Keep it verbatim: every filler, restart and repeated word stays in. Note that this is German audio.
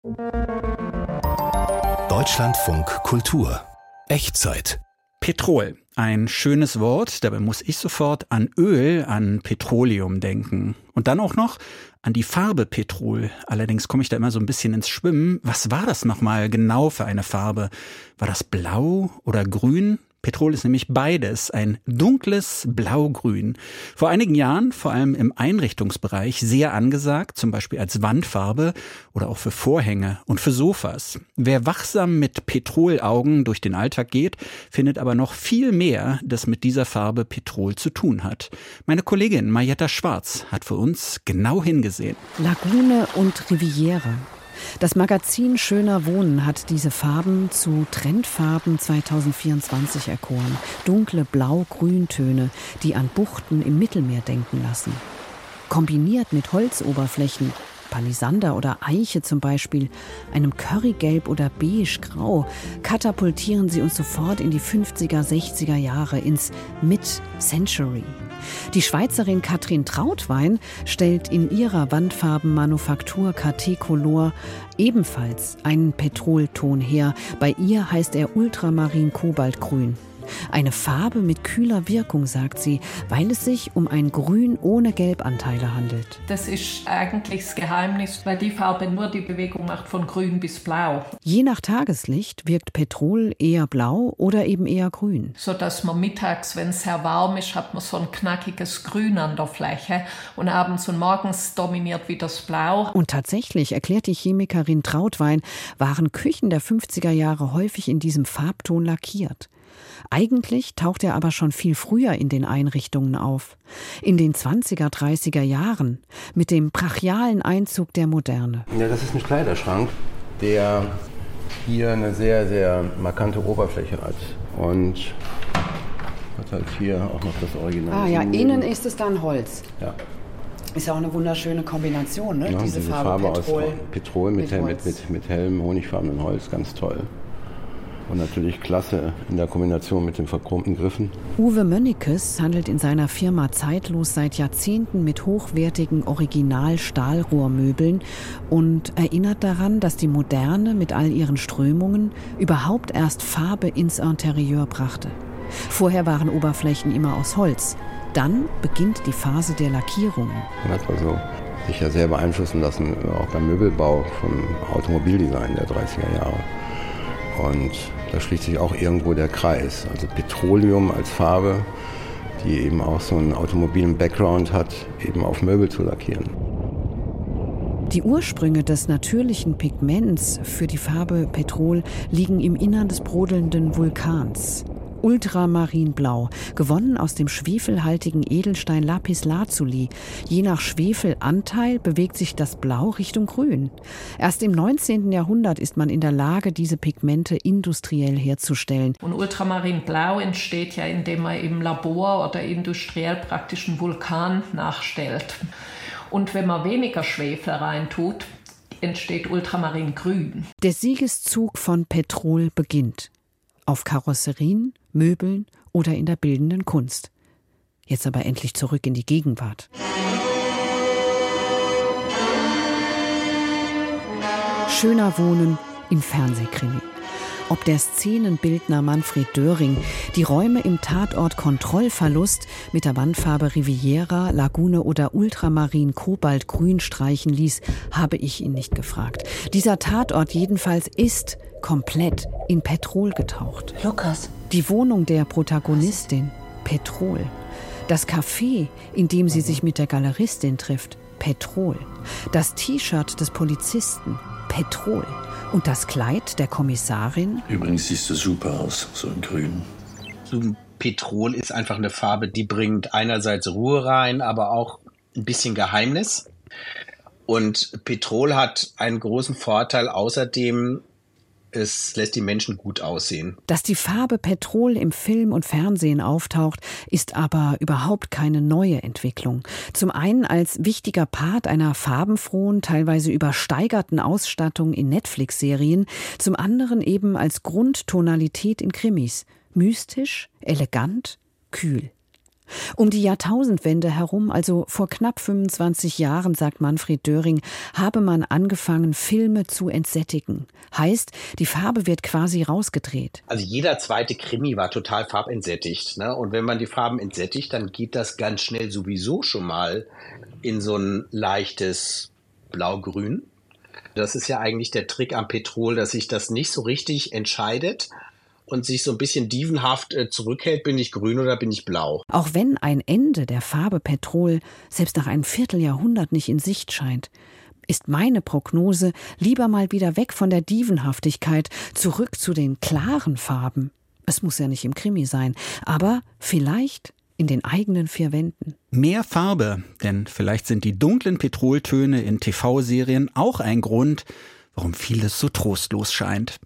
Deutschlandfunk Kultur. Echtzeit. Petrol. Ein schönes Wort, dabei muss ich sofort an Öl, an Petroleum denken. Und dann auch noch an die Farbe Petrol. Allerdings komme ich da immer so ein bisschen ins Schwimmen. Was war das nochmal genau für eine Farbe? War das blau oder grün? Petrol ist nämlich beides, ein dunkles Blaugrün. Vor einigen Jahren, vor allem im Einrichtungsbereich, sehr angesagt, zum Beispiel als Wandfarbe oder auch für Vorhänge und für Sofas. Wer wachsam mit Petrolaugen durch den Alltag geht, findet aber noch viel mehr, das mit dieser Farbe Petrol zu tun hat. Meine Kollegin Marietta Schwarz hat für uns genau hingesehen. Lagune und Riviera. Das Magazin Schöner Wohnen hat diese Farben zu Trendfarben zwanzig vierundzwanzig erkoren. Dunkle Blau-Grüntöne, die an Buchten im Mittelmeer denken lassen. Kombiniert mit Holzoberflächen, Palisander oder Eiche zum Beispiel, einem Currygelb oder Beige-Grau, katapultieren sie uns sofort in die fünfziger, sechziger Jahre, ins Mid-Century. Die Schweizerin Katrin Trautwein stellt in ihrer Wandfarbenmanufaktur K T Color ebenfalls einen Petrolton her. Bei ihr heißt er Ultramarin-Kobaltgrün. Eine Farbe mit kühler Wirkung, sagt sie, weil es sich um ein Grün ohne Gelbanteile handelt. Das ist eigentlich das Geheimnis, weil die Farbe nur die Bewegung macht von grün bis blau. Je nach Tageslicht wirkt Petrol eher blau oder eben eher grün. So dass man mittags, wenn es sehr warm ist, hat man so ein knackiges Grün an der Fläche und abends und morgens dominiert wieder das Blau. Und tatsächlich, erklärt die Chemikerin Trautwein, waren Küchen der fünfziger Jahre häufig in diesem Farbton lackiert. Eigentlich taucht er aber schon viel früher in den Einrichtungen auf. In den zwanziger, dreißiger Jahren, mit dem brachialen Einzug der Moderne. Ja, das ist ein Kleiderschrank, der hier eine sehr, sehr markante Oberfläche hat. Und hat halt hier auch noch das Original. Ah ja, innen ist es dann Holz. Ja. Ist ja auch eine wunderschöne Kombination, ne? Ja, diese, diese Farbe, Farbe Petrol, aus Petrol mit, mit, mit, mit, mit hellem, honigfarbenen Holz, ganz toll. Und natürlich klasse in der Kombination mit den verchromten Griffen. Uwe Mönnekes handelt in seiner Firma Zeitlos seit Jahrzehnten mit hochwertigen Original-Stahlrohrmöbeln und erinnert daran, dass die Moderne mit all ihren Strömungen überhaupt erst Farbe ins Interieur brachte. Vorher waren Oberflächen immer aus Holz. Dann beginnt die Phase der Lackierungen. Man hat also sich ja sehr beeinflussen lassen, auch beim Möbelbau vom Automobildesign der dreißiger Jahre. Und da schließt sich auch irgendwo der Kreis. Also Petroleum als Farbe, die eben auch so einen automobilen Background hat, eben auf Möbel zu lackieren. Die Ursprünge des natürlichen Pigments für die Farbe Petrol liegen im Innern des brodelnden Vulkans. Ultramarinblau, gewonnen aus dem schwefelhaltigen Edelstein Lapislazuli. Je nach Schwefelanteil bewegt sich das Blau Richtung Grün. Erst im neunzehnten Jahrhundert ist man in der Lage, diese Pigmente industriell herzustellen. Und Ultramarinblau entsteht ja, indem man im Labor oder industriell praktisch einen Vulkan nachstellt. Und wenn man weniger Schwefel reintut, entsteht Ultramaringrün. Der Siegeszug von Petrol beginnt. Auf Karosserien, Möbeln oder in der bildenden Kunst. Jetzt aber endlich zurück in die Gegenwart. Schöner Wohnen im Fernsehkrimi. Ob der Szenenbildner Manfred Döring die Räume im Tatort Kontrollverlust mit der Wandfarbe Riviera, Lagune oder Ultramarin Kobaltgrün streichen ließ, habe ich ihn nicht gefragt. Dieser Tatort jedenfalls ist komplett in Petrol getaucht. Lukas. Die Wohnung der Protagonistin, Petrol. Das Café, in dem sie sich mit der Galeristin trifft, Petrol. Das T-Shirt des Polizisten, Petrol. Und das Kleid der Kommissarin? Übrigens siehst du super aus, so in grün. So ein Petrol ist einfach eine Farbe, die bringt einerseits Ruhe rein, aber auch ein bisschen Geheimnis. Und Petrol hat einen großen Vorteil außerdem, es lässt die Menschen gut aussehen. Dass die Farbe Petrol im Film und Fernsehen auftaucht, ist aber überhaupt keine neue Entwicklung. Zum einen als wichtiger Part einer farbenfrohen, teilweise übersteigerten Ausstattung in Netflix-Serien, zum anderen eben als Grundtonalität in Krimis. Mystisch, elegant, kühl. Um die Jahrtausendwende herum, also vor knapp fünfundzwanzig Jahren, sagt Manfred Döring, habe man angefangen, Filme zu entsättigen. Heißt, die Farbe wird quasi rausgedreht. Also jeder zweite Krimi war total farbentsättigt, ne? Und wenn man die Farben entsättigt, dann geht das ganz schnell sowieso schon mal in so ein leichtes Blau-Grün. Das ist ja eigentlich der Trick am Petrol, dass sich das nicht so richtig entscheidet und sich so ein bisschen dievenhaft äh, zurückhält, bin ich grün oder bin ich blau. Auch wenn ein Ende der Farbe Petrol selbst nach einem Vierteljahrhundert nicht in Sicht scheint, ist meine Prognose lieber mal wieder weg von der Dievenhaftigkeit, zurück zu den klaren Farben. Es muss ja nicht im Krimi sein, aber vielleicht in den eigenen vier Wänden. Mehr Farbe, denn vielleicht sind die dunklen Petroltöne in T V-Serien auch ein Grund, warum vieles so trostlos scheint.